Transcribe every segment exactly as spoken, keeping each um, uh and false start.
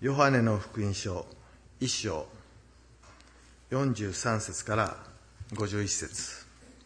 ヨハネの福音書いっ章よんじゅうさん節からごじゅういち節。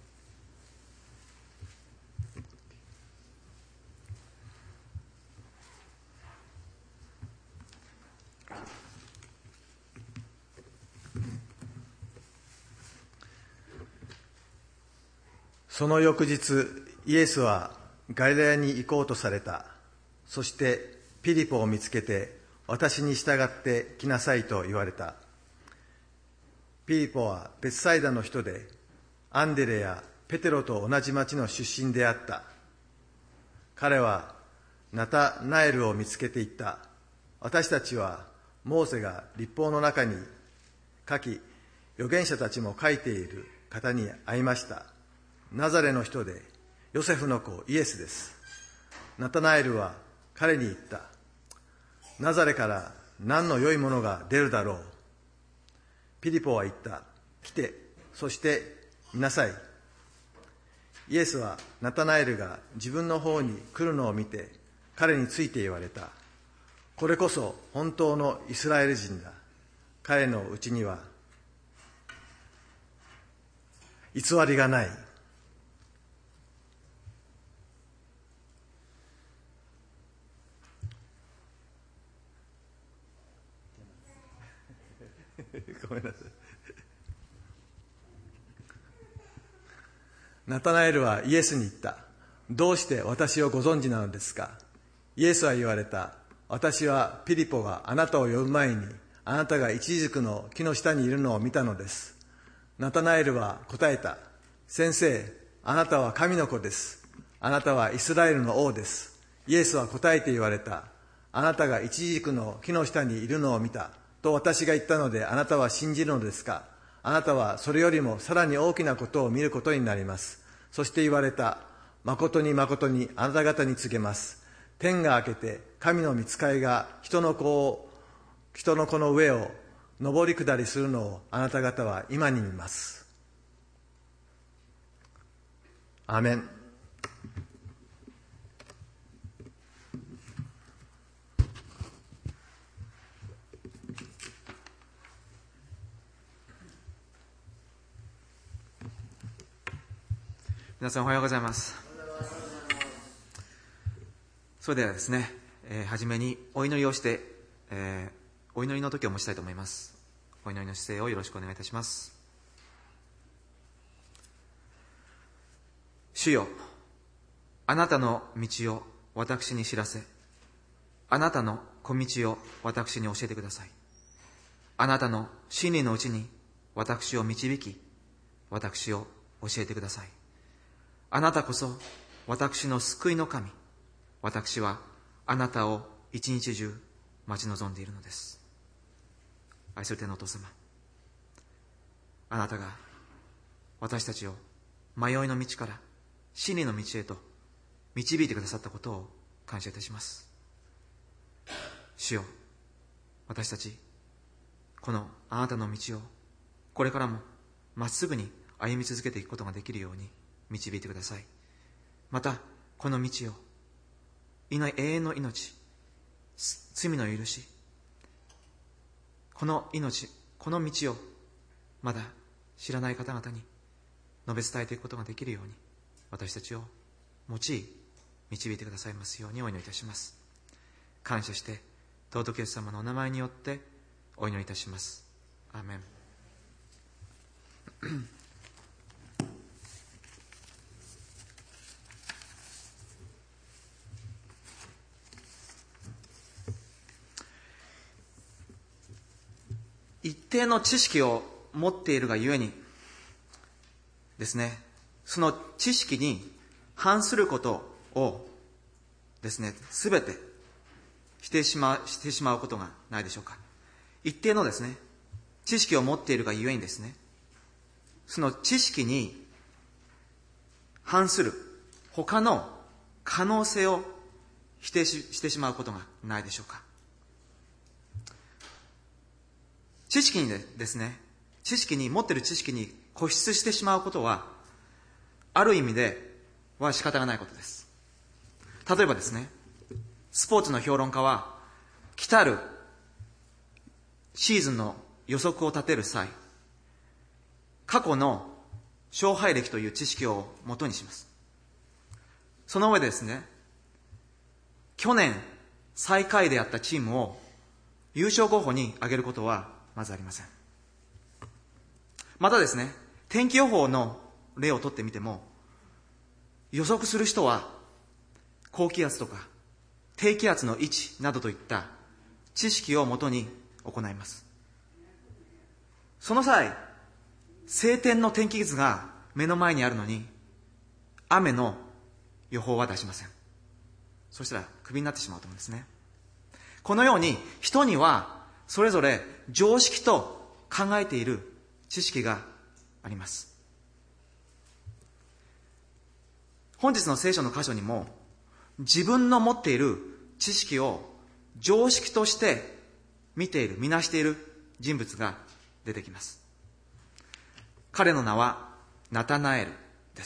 その翌日、イエスはガリラヤに行こうとされた。そしてピリポを見つけて、私に従って来なさいと言われた。ピリポはベツサイダの人で、アンデレやペテロと同じ町の出身であった。彼はナタナエルを見つけて言った。私たちはモーセが律法の中に書き、預言者たちも書いている方に会いました。ナザレの人でヨセフの子イエスです。ナタナエルは彼に言った。ナザレから何の良いものが出るだろう。ピリポは言った。来て、そして見なさい。イエスはナタナエルが自分の方に来るのを見て、彼について言われた。これこそ本当のイスラエル人だ。彼のうちには偽りがない。ごめんなさい。ナタナエルはイエスに言った。どうして私をご存知なのですか。イエスは言われた。私はピリポがあなたを呼ぶ前に、あなたがイチジクの木の下にいるのを見たのです。ナタナエルは答えた。先生、あなたは神の子です。あなたはイスラエルの王です。イエスは答えて言われた。あなたがイチジクの木の下にいるのを見たと私が言ったので、あなたは信じるのですか。あなたはそれよりもさらに大きなことを見ることになります。そして言われた。誠に誠にあなた方に告げます。天が開けて神の御使いが人の子を人の子の上を上り下りするのをあなた方は今に見ます。アーメン。 皆さんおはようございます。それではですね、えー、初めにお祈りをして、えー、お祈りの時を持ちたいと思います。お祈りの姿勢をよろしくお願いいたします。主よ、あなたの道を私に知らせ、あなたの小道を私に教えてください。あなたの真理のうちに私を導き、私を教えてください。あなたこそ私の救いの神。私はあなたを一日中待ち望んでいるのです。愛する天のお父様、あなたが私たちを迷いの道から真理の道へと導いてくださったことを感謝いたします。主よ、私たちこのあなたの道をこれからもまっすぐに歩み続けていくことができるように導いてください。またこの道を永遠の命、罪の許し、この命、この道をまだ知らない方々に述べ伝えていくことができるように私たちを用い導いてくださいますようにお祈りいたします。感謝して尊きイエス様のお名前によってお祈りいたします。アーメン。一定の知識を持っているがゆえにですね、その知識に反することをですね、すべてしてしまう、してしまうことがないでしょうか。一定のですね、知識を持っているがゆえにですね、その知識に反する他の可能性を否定 し, してしまうことがないでしょうか。知識にですね、知識に持っている知識に固執してしまうことはある意味では仕方がないことです。例えばですね、スポーツの評論家は来たるシーズンの予測を立てる際、過去の勝敗歴という知識を元にします。その上でですね、去年最下位であったチームを優勝候補に挙げることはまずありません。またですね、天気予報の例をとってみても、予測する人は高気圧とか低気圧の位置などといった知識をもとに行います。その際、晴天の天気図が目の前にあるのに雨の予報は出しません。そしたらクビになってしまうと思うんですね。このように人にはそれぞれ常識と考えている知識があります。本日の聖書の箇所にも自分の持っている知識を常識として見ている、見なしている人物が出てきます。彼の名はナタナエルです。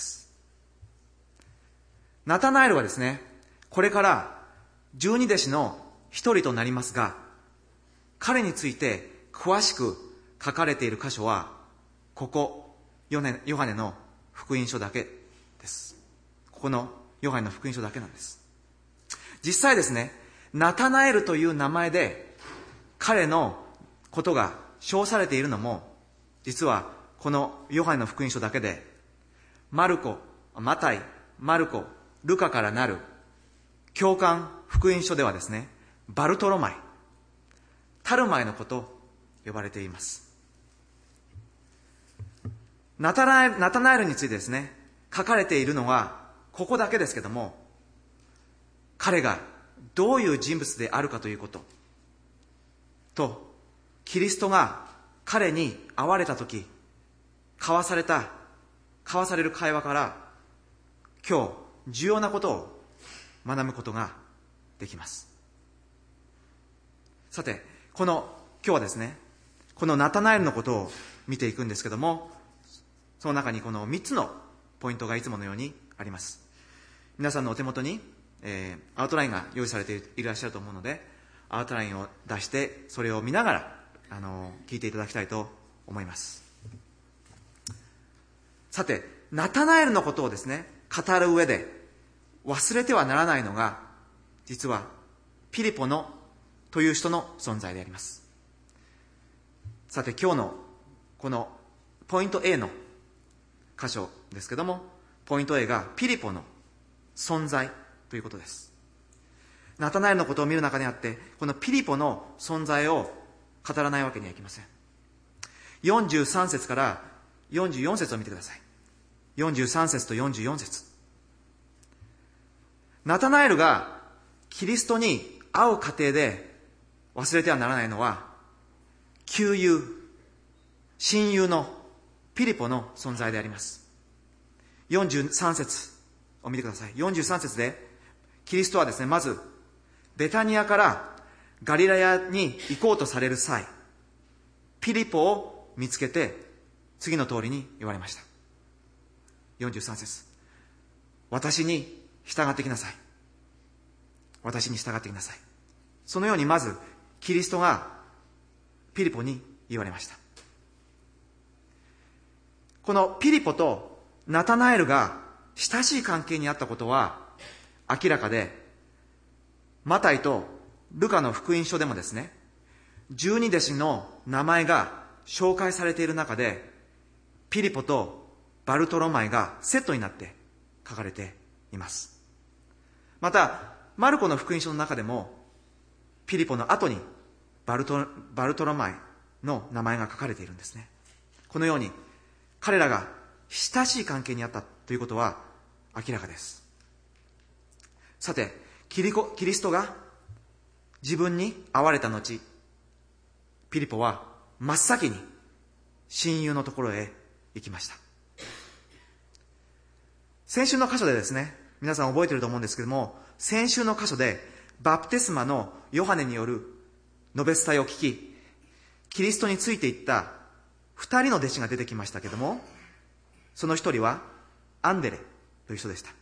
ナタナエルはですね、これから十二弟子の一人となりますが、彼について詳しく書かれている箇所はここヨネヨハネの福音書だけです。ここのヨハネの福音書だけなんです。実際ですね、ナタナエルという名前で彼のことが称されているのも、実はこのヨハネの福音書だけで、マルコ、マタイ、マルコ、ルカからなる教官福音書ではですね、バルトロマイ、タルマイのこと呼ばれています。ナタナエル、ナタナエルについてですね、書かれているのはここだけですけども、彼がどういう人物であるかということと、キリストが彼に会われたとき交わされた交わされる会話から今日重要なことを学ぶことができます。さて、この今日はですね、このナタナエルのことを見ていくんですけども、その中にこのみっつのポイントがいつものようにあります。皆さんのお手元に、えー、アウトラインが用意されていらっしゃると思うので、アウトラインを出してそれを見ながらあの聞いていただきたいと思います。さて、ナタナエルのことをですね語る上で忘れてはならないのが、実はピリポのという人の存在であります。さて、今日のこのポイント A の箇所ですけども、ポイント A がピリポの存在ということです。ナタナエルのことを見る中にあって、このピリポの存在を語らないわけにはいきません。よんじゅうさん節からよんじゅうよん節を見てください。よんじゅうさん節とよんじゅうよん節。ナタナエルがキリストに会う過程で忘れてはならないのは、旧友、親友のピリポの存在であります。よんじゅうさん節を見てください。よんじゅうさん節でキリストはですね、まずベタニアからガリラヤに行こうとされる際、ピリポを見つけて次の通りに言われました。よんじゅうさん節、私に従ってきなさい。私に従ってきなさい。そのようにまずキリストがピリポに言われました。このピリポとナタナエルが親しい関係にあったことは明らかで、マタイとルカの福音書でもですね、十二弟子の名前が紹介されている中で、ピリポとバルトロマイがセットになって書かれています。またマルコの福音書の中でもピリポの後にバルト、バルトロマイの名前が書かれているんですね。このように彼らが親しい関係にあったということは明らかです。さて、キリコ、キリストが自分に会われた後、ピリポは真っ先に親友のところへ行きました。先週の箇所でですね、皆さん覚えていると思うんですけども、先週の箇所でバプテスマのヨハネによる述べ伝えを聞き、キリストについていった二人の弟子が出てきましたけども、その一人はアンデレという人でした。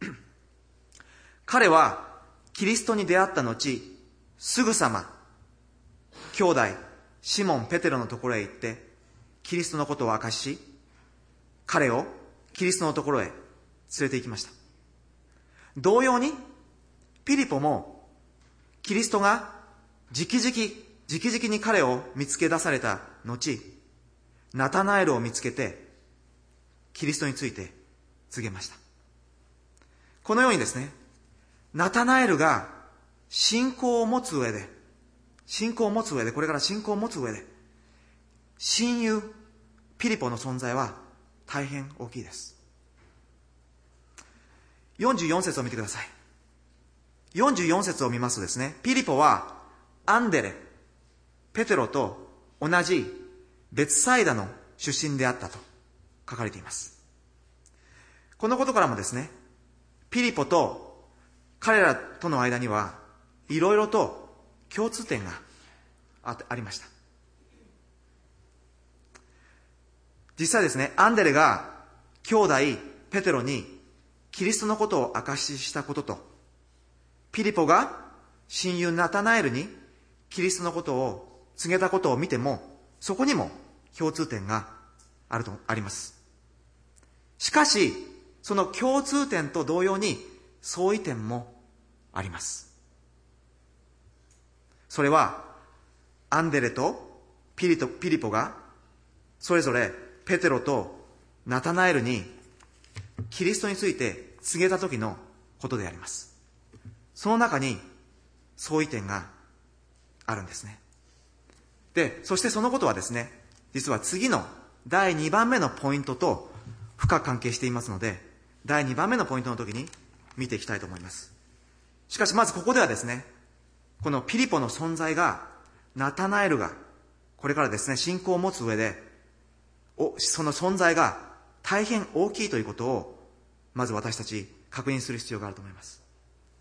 彼はキリストに出会った後、すぐさま兄弟シモン・ペテロのところへ行ってキリストのことを明かしし、彼をキリストのところへ連れて行きました。同様にピリポもキリストが直々直々に彼を見つけ出された後、ナタナエルを見つけてキリストについて告げました。このようにですね、ナタナエルが信仰を持つ上で信仰を持つ上でこれから信仰を持つ上で親友ピリポの存在は大変大きいです。よんじゅうよん節を見てください。よんじゅうよん節を見ますとですね、ピリポはアンデレ、ペテロと同じベツサイダの出身であったと書かれています。このことからもですね、ピリポと彼らとの間にはいろいろと共通点がありました。実際ですね、アンデレが兄弟ペテロにキリストのことを証ししたことと、ピリポが親友ナタナエルにキリストのことを告げたことを見ても、そこにも共通点があるとあります。しかしその共通点と同様に相違点もあります。それはアンデレとピリとピリポがそれぞれペテロとナタナエルにキリストについて告げた時のことであります。その中に相違点があるんですね。で、そしてそのことはですね、実は次のだいにばんめのポイントと深く関係していますので、だいにばんめのポイントの時に見ていきたいと思います。しかしまずここではですね、このピリポの存在が、ナタナエルがこれからですね、信仰を持つ上でおその存在が大変大きいということをまず私たち確認する必要があると思います。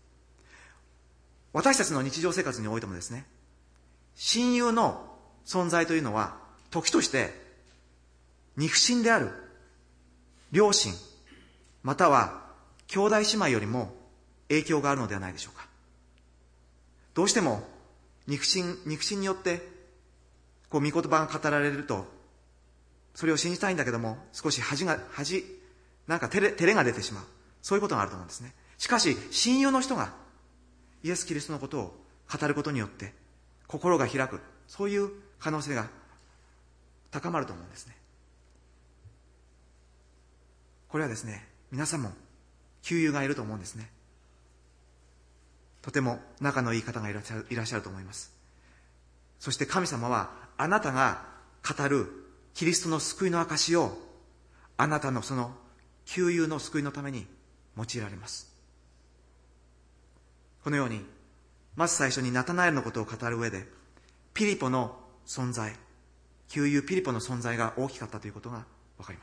私たちの日常生活においてもですね、親友の存在というのは時として肉親である両親または兄弟姉妹よりも影響があるのではないでしょうか。どうしても肉親肉親によってこう御言葉が語られると、それを信じたいんだけども少し恥が恥なんか照れ照れが出てしまう、そういうことがあると思うんですね。しかし親友の人がイエス・キリストのことを語ることによって心が開く、そういう可能性が高まると思うんですね。これはですね、皆さんも旧友がいると思うんですね。とても仲のいい方がいらっしゃる、いらっしゃると思います。そして神様はあなたが語るキリストの救いの証をあなたのその旧友の救いのために用いられます。このようにまず最初にナタナエルのことを語る上でピリポの存在、旧友ピリポの存在が大きかったということがわかります。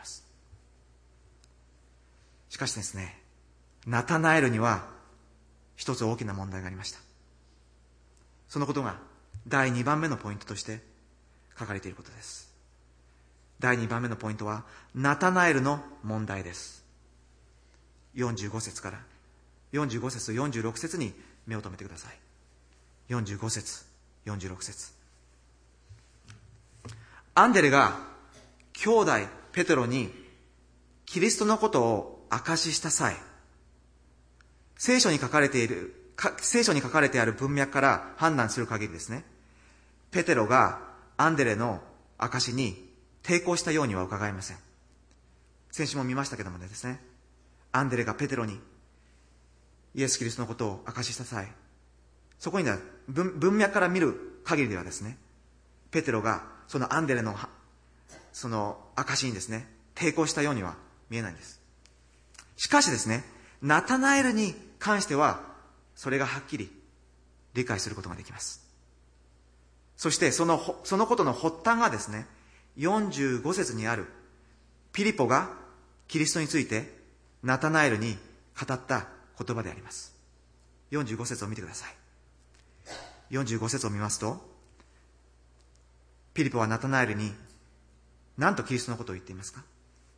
しかしですね、ナタナエルには一つ大きな問題がありました。そのことがだいにばんめのポイントとして書かれていることです。だいにばんめのポイントはナタナエルの問題です。よんじゅうご節からよんじゅうご節とよんじゅうろく節に目を留めてください。よんじゅうご節、よんじゅうろく節。アンデレが兄弟ペテロにキリストのことを証しした際、聖書に書かれている聖書に書かれてある文脈から判断する限りですね、ペテロがアンデレの証しに抵抗したようには伺えません。先週も見ましたけどもですね、アンデレがペテロにイエス・キリストのことを証しした際、そこには 文, 文脈から見る限りではですね、ペテロがそのアンデレのその証しにですね抵抗したようには見えないんです。しかしですね、ナタナエルに関してはそれがはっきり理解することができます。そしてそのそのことの発端がですね、よんじゅうご節にあるピリポがキリストについてナタナエルに語った言葉であります。よんじゅうご節を見てください。よんじゅうご節を見ますと、ピリポはナタナエルに何とキリストのことを言っていますか。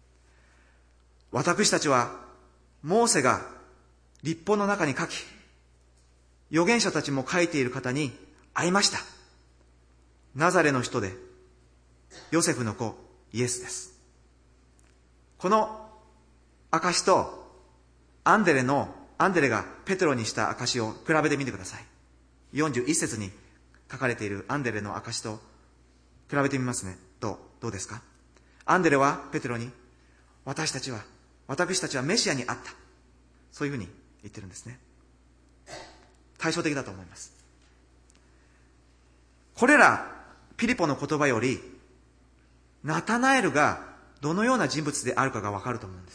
私たちはモーセが律法の中に書き、預言者たちも書いている方に会いました。 ナザレの人でヨセフの子イエスです。この証とアンデレのアンデレがペテロにした証を比べてみてください。よんじゅういっ節に書かれているアンデレの証と比べてみますね。どうどうですか。アンデレはペテロに、私たちは私たちはメシアに会った、そういうふうに言ってるんですね。対照的だと思います。これらピリポの言葉よりナタナエルがどのような人物であるかがわかると思うんです。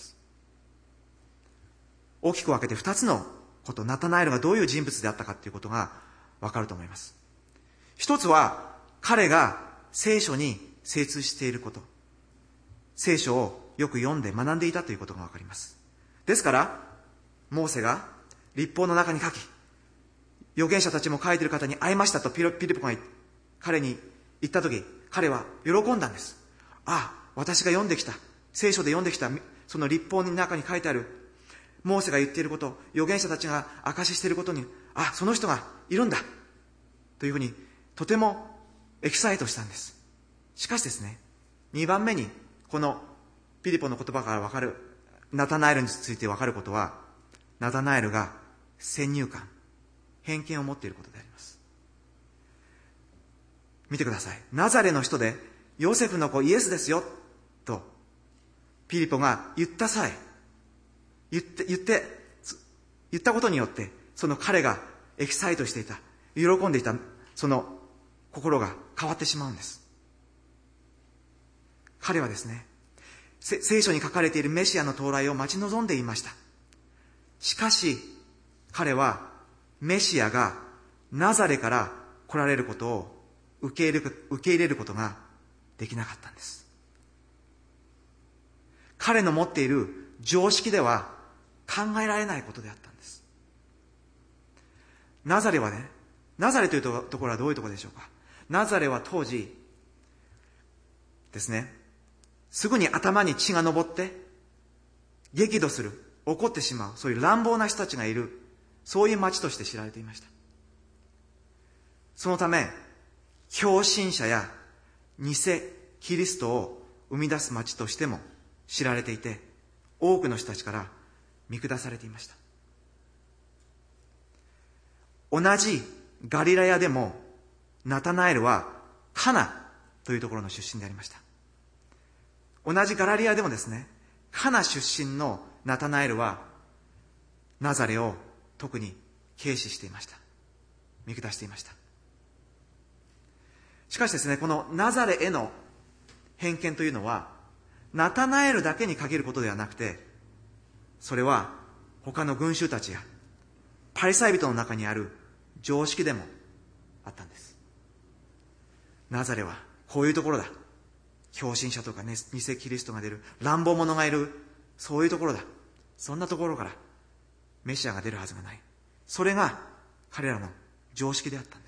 大きく分けて二つのこと、ナタナエルがどういう人物であったかということがわかると思います。一つは彼が聖書に精通していること、聖書をよく読んで学んでいたということがわかります。ですからモーセが律法の中に書き、預言者たちも書いている方に会いましたとピリポが彼に言ったとき、彼は喜んだんです。ああ、私が読んできた、聖書で読んできたその律法の中に書いてあるモーセが言っていること、預言者たちが証ししていることに、あ、その人がいるんだというふうにとてもエキサイトしたんです。しかしですね、にばんめにこのピリポの言葉から分かるナタナエルについて分かることは、ナタナエルが先入観、偏見を持っていることであります。見てください。ナザレの人でヨセフの子イエスですよとピリポが言った際、言って言って言ったことによって、その彼がエキサイトしていた、喜んでいたその心が変わってしまうんです。彼はですね、聖書に書かれているメシアの到来を待ち望んでいました。しかし彼はメシアがナザレから来られることを受け入れる、受け入れることができなかったんです。彼の持っている常識では考えられないことであったんです。ナザレはね、ナザレというところはどういうところでしょうか。ナザレは当時ですね、すぐに頭に血が上って激怒する、怒ってしまう、そういう乱暴な人たちがいる、そういう町として知られていました。そのため狂信者や偽キリストを生み出す町としても知られていて、多くの人たちから見下されていました。同じガリラヤでもナタナエルはカナというところの出身でありました。同じガリラヤでもですね、カナ出身のナタナエルはナザレを特に軽視していました。見下していました。しかしですね、このナザレへの偏見というのはナタナエルだけに限ることではなくて、それは他の群衆たちやパリサイ人の中にある常識でもあったんです。ナザレはこういうところだ、狂信者とか、ね、偽キリストが出る、乱暴者がいる、そういうところだ、そんなところからメシアが出るはずがない、それが彼らの常識であったんです。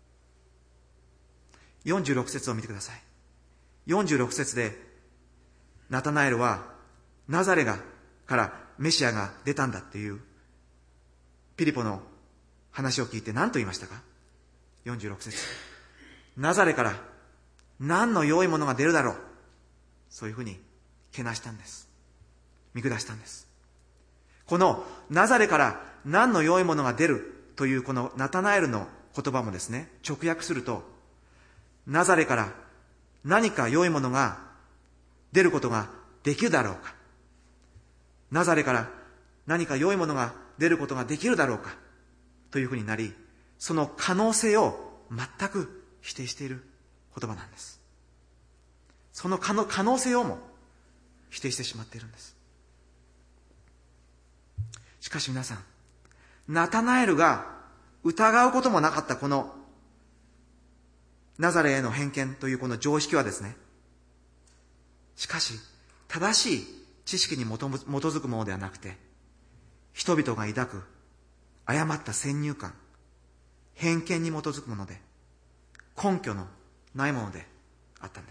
よんじゅうろく節を見てください。よんじゅうろく節でナタナエルはナザレがからメシアが出たんだっていうピリポの話を聞いて何と言いましたか。よんじゅうろく節、ナザレから何の良いものが出るだろう、そういうふうにけなしたんです。見下したんです。このナザレから何の良いものが出るというこのナタナエルの言葉もですね、直訳すると、ナザレから何か良いものが出ることができるだろうか、ナザレから何か良いものが出ることができるだろうかというふうになり、その可能性を全く否定している言葉なんです。その可能、可能性をも否定してしまっているんです。しかし皆さん、ナタナエルが疑うこともなかったこのナザレへの偏見というこの常識はですね、しかし正しい知識に基づくものではなくて、人々が抱く誤った先入観、偏見に基づくもので、根拠のないものであったんです。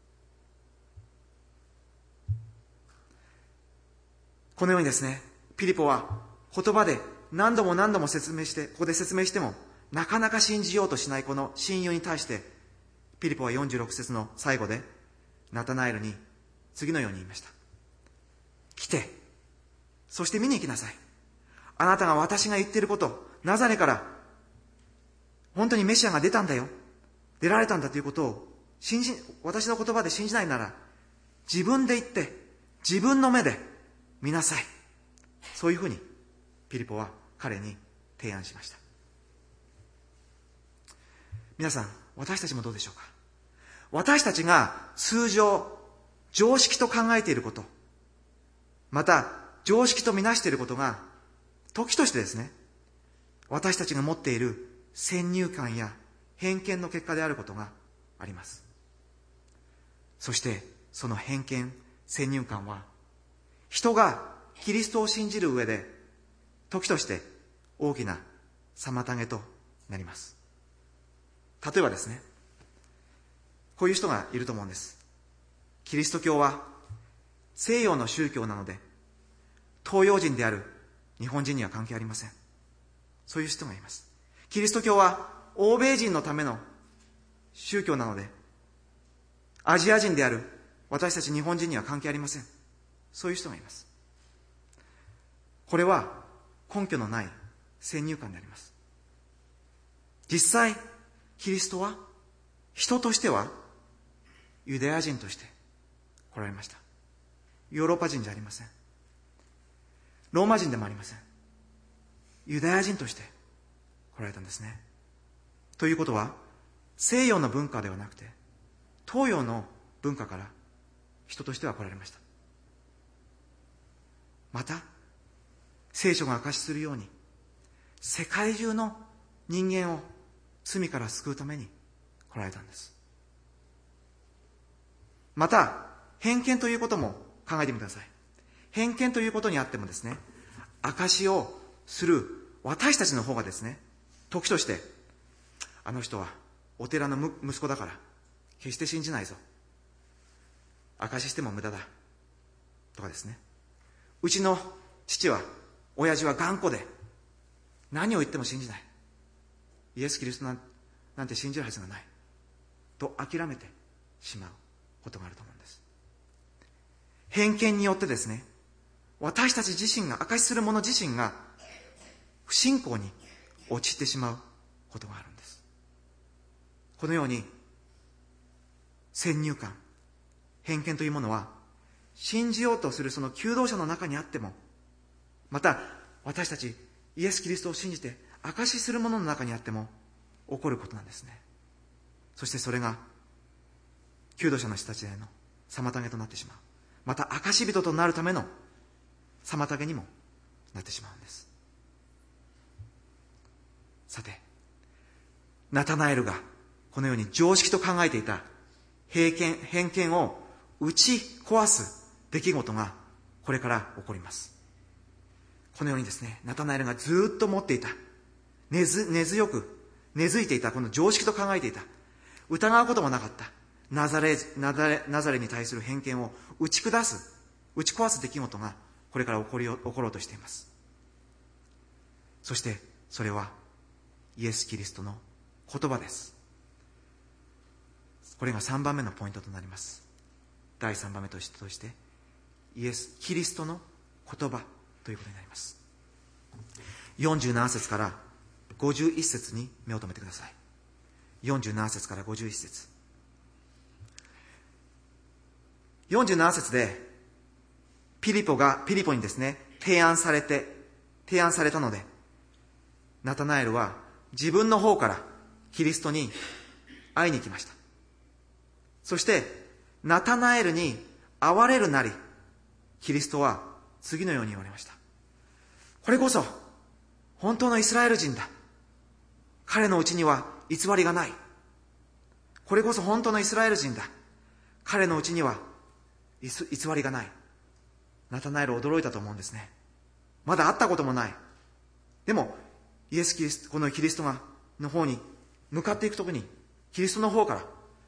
このようにですね、ピリポは言葉で何度も何度も説明して、ここで説明してもなかなか信じようとしないこの親友に対してピリポはよんじゅうろく節の最後でナタナエルに次のように言いました。来て、そして見に行きなさい。あなたが私が言っていること、ナザレから本当にメシアが出たんだよ、出られたんだということを信じ、私の言葉で信じないなら、自分で言って自分の目で見なさい。そういうふうにピリポは彼に提案しました。皆さん、私たちもどうでしょうか。私たちが通常常識と考えていること、また常識とみなしていることが、時としてですね、私たちが持っている先入観や偏見の結果であることがあります。そしてその偏見、先入観は、人がキリストを信じる上で時として大きな妨げとなります。例えばですね、こういう人がいると思うんです。キリスト教は西洋の宗教なので、東洋人である日本人には関係ありません。そういう人がいます。キリスト教は欧米人のための宗教なので、アジア人である私たち日本人には関係ありません。そういう人がいます。これは根拠のない先入観であります。実際、キリストは人としてはユダヤ人として来られました。ヨーロッパ人じゃありません。ローマ人でもありません。ユダヤ人として来られたんですね。ということは、西洋の文化ではなくて東洋の文化から人としては来られました。また聖書が証しするように、世界中の人間を罪から救うために来られたんです。また偏見ということも考えてみてください。偏見ということにあってもですね、証しをする私たちの方がですね、時としてあの人はお寺の息子だから決して信じないぞ、証ししても無駄だとかですね、うちの父は親父は頑固で何を言っても信じない、イエス・キリストなんて信じるはずがないと諦めてしまうことがあると思うんです。偏見によってですね、私たち自身が、証しする者自身が不信仰に陥ってしまうことがあるんです。このように先入観、偏見というものは、信じようとするその求道者の中にあっても、また私たちイエス・キリストを信じて証しする者の中にあっても起こることなんですね。そしてそれが求道者の人たちへの妨げとなってしまう。また証し人となるための妨げにもなってしまうんです。さて、ナタナエルがこのように常識と考えていた偏見、偏見を打ち壊す出来事がこれから起こります。このようにですね、ナタナエルがずっと持っていた、根ず、根強く根付いていたこの常識と考えていた、疑うこともなかったナザレ、ナザレ、ナザレに対する偏見を打ち下す、打ち壊す出来事がこれから起こり、起ころうとしています。そしてそれはイエス・キリストの言葉です。これがさんばんめのポイントとなります。だいさんばんめとしてイエス・キリストの言葉ということになります。よんじゅうなな節からごじゅういち節に目を留めてください。よんじゅうなな節からごじゅういち節。よんじゅうなな節でピリポがピリポにですね、提案されて提案されたので、ナタナエルは自分の方からキリストに会いに行きました。そしてナタナエルに会われるなり、キリストは次のように言われました。これこそ本当のイスラエル人だ。彼のうちには偽りがない。これこそ本当のイスラエル人だ。彼のうちには偽りがない。ナタナエル驚いたと思うんですね。まだ会ったこともない。でもイエス・キリスト、このキリストがの方に向かっていくときに、キリストの方から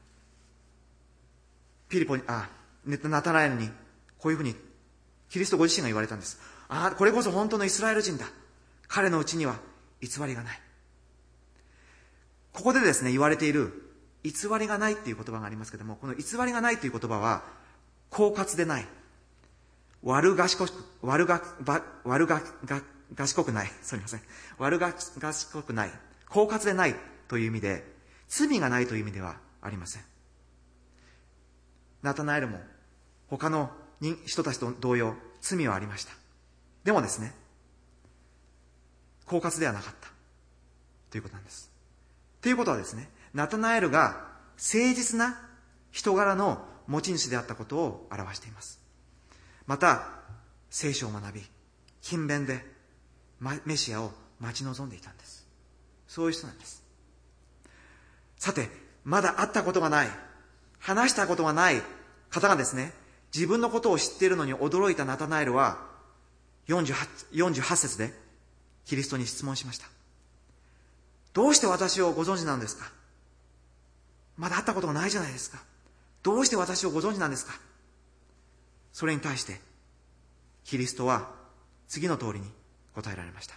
ピリポに、あ、ナタナエルにこういうふうにキリストご自身が言われたんです。ああ、これこそ本当のイスラエル人だ。彼のうちには偽りがない。ここでですね、言われている偽りがないっていう言葉がありますけども、この偽りがないという言葉は狡猾でない、悪賢く悪が悪がが賢くない、すみません、悪が賢くない、狡猾でないという意味で、罪がないという意味ではありません。ナタナエルも他の人たちと同様、罪はありました。でもですね、狡猾ではなかったということなんです。ということはですね、ナタナエルが誠実な人柄の持ち主であったことを表しています。また聖書を学び、勤勉でメシアを待ち望んでいたんです。そういう人なんです。さて、まだ会ったことがない、話したことがない方がですね、自分のことを知っているのに驚いたナタナエルはよんじゅうはち、よんじゅうはち節でキリストに質問しました。どうして私をご存知なんですか？まだ会ったことがないじゃないですか。どうして私をご存知なんですか？それに対してキリストは次の通りに答えられました。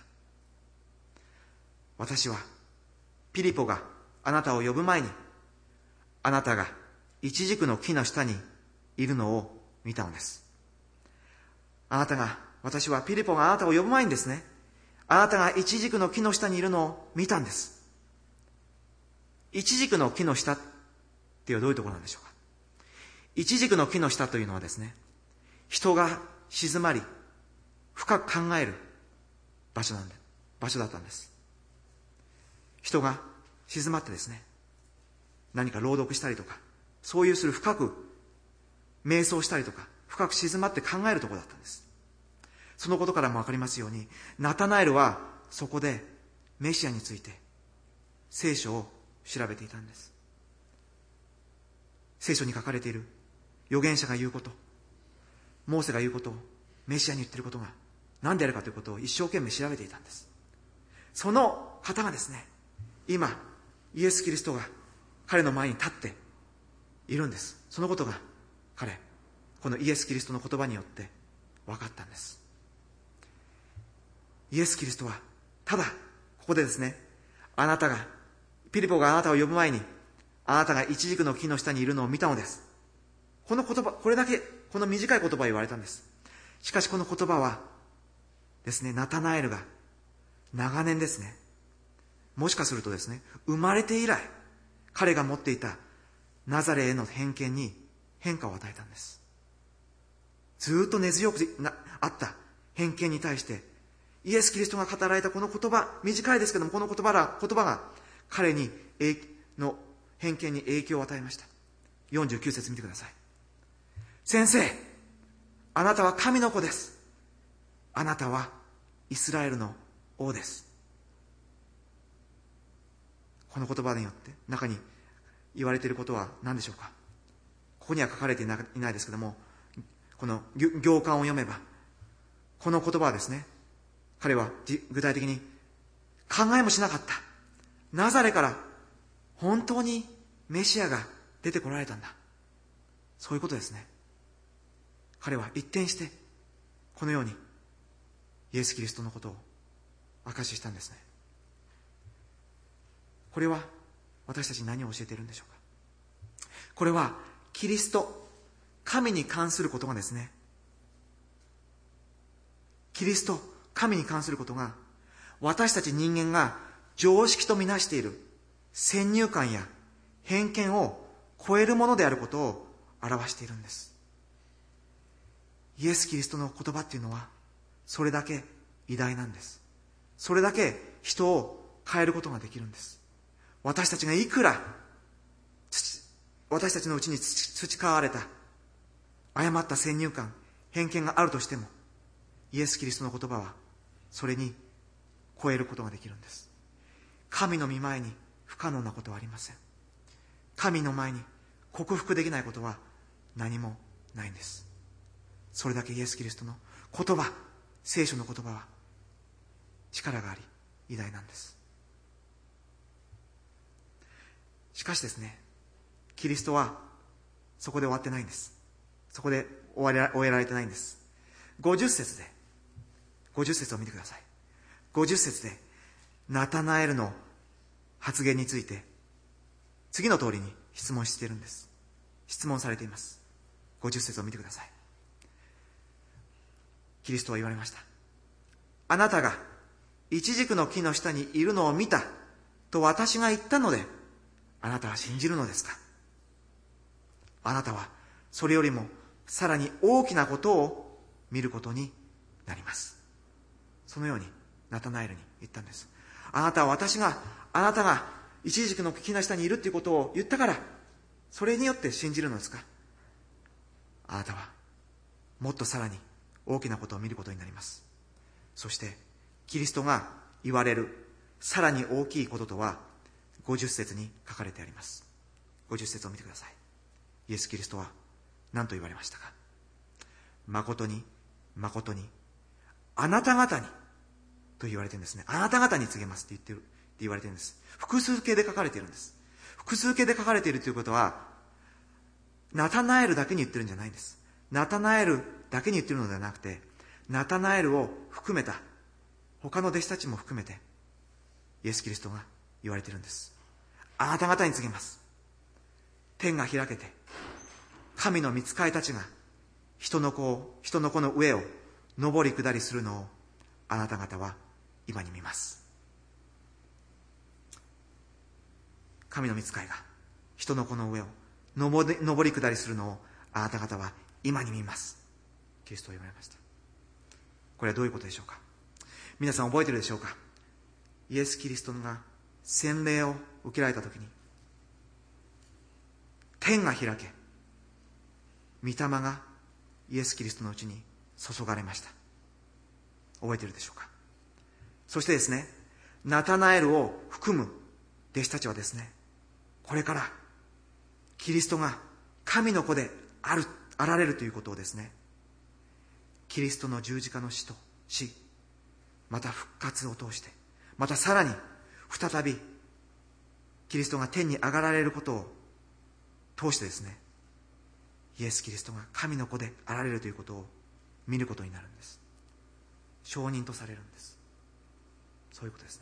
私はピリポがあなたを呼ぶ前に、あなたがイチジクの木の下にいるのを見たのです。あなたが、私はピリポがあなたを呼ぶ前にですね、あなたがイチジクの木の下にいるのを見たんです。イチジクの木の下っていうのはどういうところなんでしょうか。イチジクの木の下というのはですね、人が静まり深く考える場所なんで場所だったんです。人が静まってですね、何か朗読したりとか、そういうする深く瞑想したりとか、深く静まって考えるところだったんです。そのことからもわかりますように、ナタナエルはそこでメシアについて聖書を調べていたんです。聖書に書かれている預言者が言うこと、モーセが言うことを、メシアに言っていることが何であるかということを一生懸命調べていたんです。その方がですね、今イエス・キリストが彼の前に立っているんです。そのことが彼、このイエス・キリストの言葉によって分かったんです。イエス・キリストはただここでですね、あなたがピリポがあなたを呼ぶ前に、あなたがイチジクの木の下にいるのを見たのです。この言葉、これだけ、この短い言葉を言われたんです。しかしこの言葉はですね、ナタナエルが長年ですね、もしかするとですね、生まれて以来彼が持っていたナザレへの偏見に変化を与えたんです。ずっと根強くなあった偏見に対して、イエス・キリストが語られたこの言葉、短いですけども、この言葉が言葉が彼にの偏見に影響を与えました。よんじゅうきゅう節見てください。先生、あなたは神の子です。あなたはイスラエルの王です。この言葉によって中に言われていることは何でしょうか。ここには書かれていないですけども、この行間を読めば、この言葉はですね、彼は具体的に考えもしなかったナザレから本当にメシアが出てこられたんだ、そういうことですね。彼は一転してこのようにイエス・キリストのことを証ししたんですね。これは私たちに何を教えているんでしょうか。これはキリスト、神に関することがですね、キリスト、神に関することが私たち人間が常識とみなしている先入観や偏見を超えるものであることを表しているんです。イエス・キリストの言葉っていうのはそれだけ偉大なんです。それだけ人を変えることができるんです。私たちがいくら私たちのうちに培われた誤った先入観、偏見があるとしても、イエス・キリストの言葉はそれに超えることができるんです。神の御前に不可能なことはありません。神の前に克服できないことは何もないんです。それだけイエス・キリストの言葉、聖書の言葉は力があり偉大なんです。しかしですね、キリストはそこで終わってないんです。そこで終わ終えられてないんです。ごじゅっ節で、ごじゅっ節を見てください。ごじゅっ節でナタナエルの発言について次の通りに質問しているんです。質問されています。ごじゅっ節を見てください。キリストは言われました。あなたがイチジクの木の下にいるのを見たと私が言ったので、あなたは信じるのですか？あなたはそれよりもさらに大きなことを見ることになります。そのようにナタナエルに言ったんです。あなたは私が、あなたがイチジクの木の下にいるということを言ったから、それによって信じるのですか？あなたはもっとさらに大きなことを見ることになります。そしてキリストが言われるさらに大きいこととはごじゅっ節に書かれてあります。ごじゅっ節を見てください。イエス・キリストは何と言われましたか？誠に誠にあなた方にと言われてるんですね。あなた方に告げますって言ってるって言われてるんです。複数形で書かれているんです。複数形で書かれているということは、ナタナエルだけに言ってるんじゃないんです。ナタナエルだけに言ってるのではなくて、ナタナエルを含めた他の弟子たちも含めてイエス・キリストが言われているんです。あなた方に告げます。天が開けて神の御使いたちが人の子を人の子の上を上り下りするのをあなた方は今に見ます。神の御使いが人の子の上を上り、上り下りするのをあなた方は今に見ます。キリストは言われました。これはどういうことでしょうか？皆さん覚えているでしょうか？イエス・キリストが洗礼を受けられたときに、天が開け、御霊がイエス・キリストのうちに注がれました。覚えているでしょうか？そしてですね、ナタナエルを含む弟子たちはですね、これからキリストが神の子である、あられるということをですね、キリストの十字架の死と死、また復活を通して、またさらに再びキリストが天に上がられることを通してですね、イエス・キリストが神の子であられるということを見ることになるんです。証人とされるんです。そういうことですね。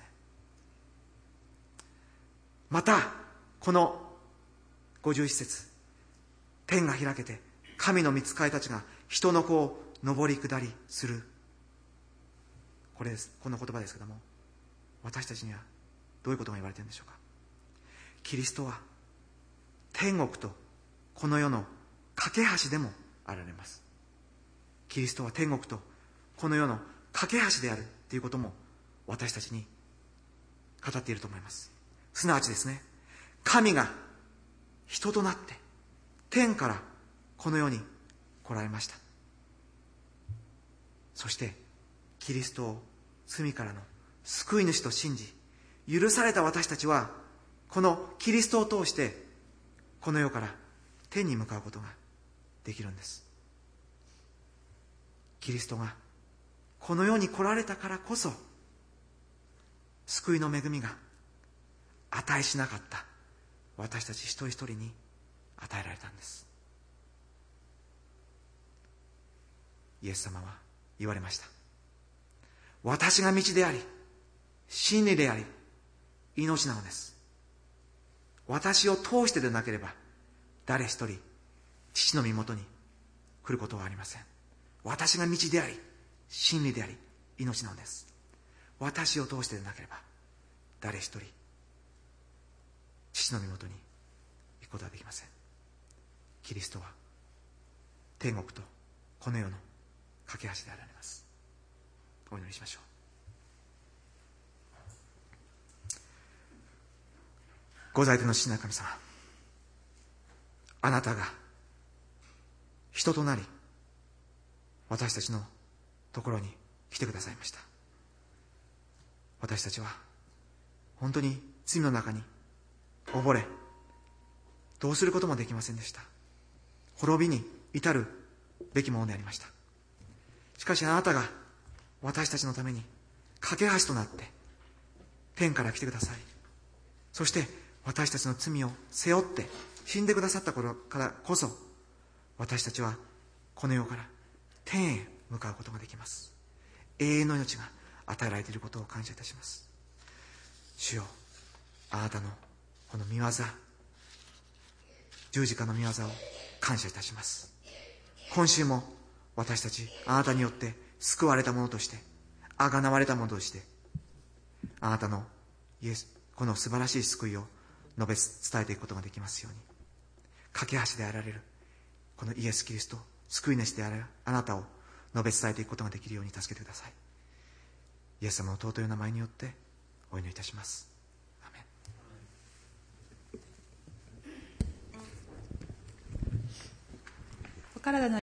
またこのごじゅういち節、天が開けて神の御使いたちが人の子を上り下りする、これです。この言葉ですけども、私たちにはどういうことが言われているんでしょうか？キリストは天国とこの世の架け橋でもあられます。キリストは天国とこの世の架け橋であるということも私たちに語っていると思います。すなわちですね、神が人となって天からこの世に来られました。そしてキリストを罪からの救い主と信じ許された私たちは、このキリストを通してこの世から天に向かうことができるんです。キリストがこの世に来られたからこそ、救いの恵みが値しなかった私たち一人一人に与えられたんです。イエス様は言われました。私が道であり真理であり命なのです。私を通してでなければ誰一人父の身元に来ることはありません。私が道であり真理であり命なのです。私を通してでなければ誰一人父の身元に行くことはできません。キリストは天国とこの世の架け橋であられます。お祈りしましょう。ご在天の父なる神様、あなたが人となり私たちのところに来てくださいました。私たちは本当に罪の中に溺れ、どうすることもできませんでした。滅びに至るべきものでありました。しかしあなたが私たちのために架け橋となって天から来てください。そして私たちの罪を背負って死んでくださった頃からこそ、私たちはこの世から天へ向かうことができます。永遠の命が与えられていることを感謝いたします。主よ、あなたのこの御業、 十字架の御業を感謝いたします。今週も私たちあなたによって救われたものとして、あがなわれたものとして、あなたのイエスこの素晴らしい救いを述べ伝えていくことができますように、架け橋であられるこのイエス・キリスト、救い主であられるあなたを述べ伝えていくことができるように助けてください。イエス様の尊い名前によってお祈りいたします。アメン。 お体の